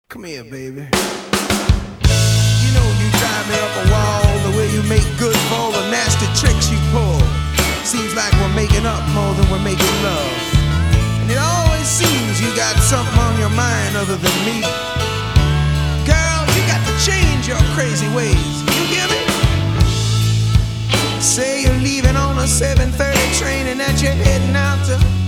Come here, baby. You know you drive me up a wall, the way you make good for all the nasty tricks you pull. Seems like we're making up more than we're making love. And it always seems you got something on your mind other than me. Girl, you got to change your crazy ways. You hear me? Say you're leaving on a 7:30 train and that you're heading out to